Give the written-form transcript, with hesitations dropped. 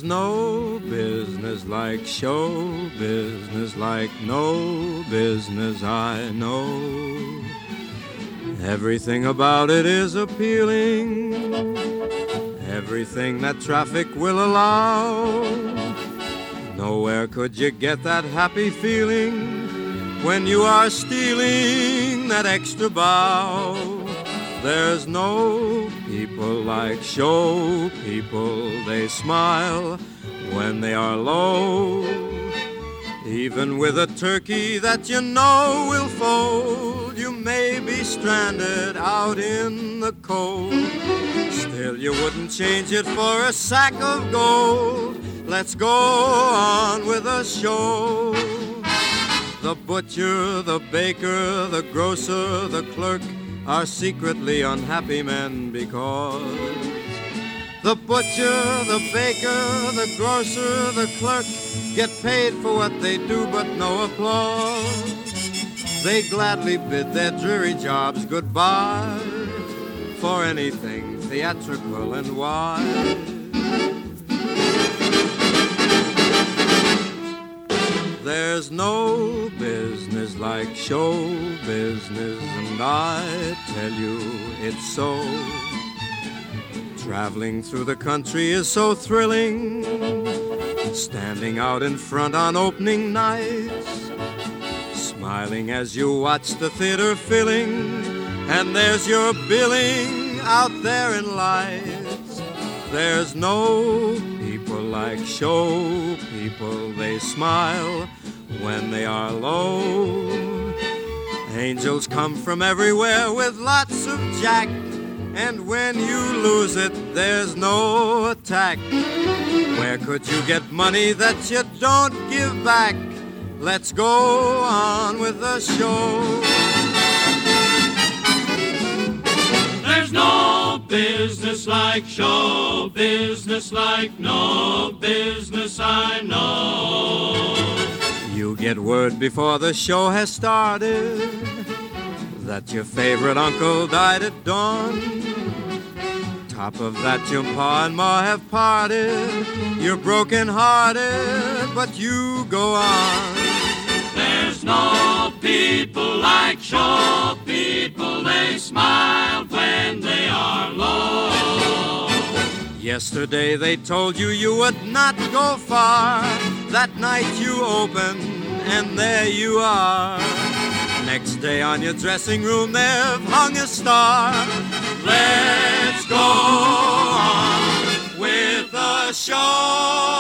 no business like show business, like no business I know. Everything about it is appealing, everything that traffic will allow. Nowhere could you get that happy feeling when you are stealing that extra bow. There's no people like show people. They smile when they are low. Even with a turkey that you know will fold, you may be stranded out in the cold. Still you wouldn't change it for a sack of gold. Let's go on with the show. The butcher, the baker, the grocer, the clerk are secretly unhappy men because the butcher, the baker, the grocer, the clerk get paid for what they do but no applause. They gladly bid their dreary jobs goodbye for anything theatrical and wise. There's no business like show business, and I tell you it's so. Traveling through the country is so thrilling, standing out in front on opening nights, smiling as you watch the theater filling, and there's your billing out there in lights. There's no people like show people. They smile when they are low. Angels come from everywhere with lots of jack, and when you lose it, there's no attack. Where could you get money that you don't give back? Let's go on with the show. There's no business like show business, like no business I know. You get word before the show has started that your favorite uncle died at dawn. Top of that, your pa and ma have parted. You're broken hearted, but you go on. There's no people like show people. They smile when they are low. Yesterday they told you you would not go far. That night you open and there you are. Next day on your dressing room they've hung a star. Let's go on with the show.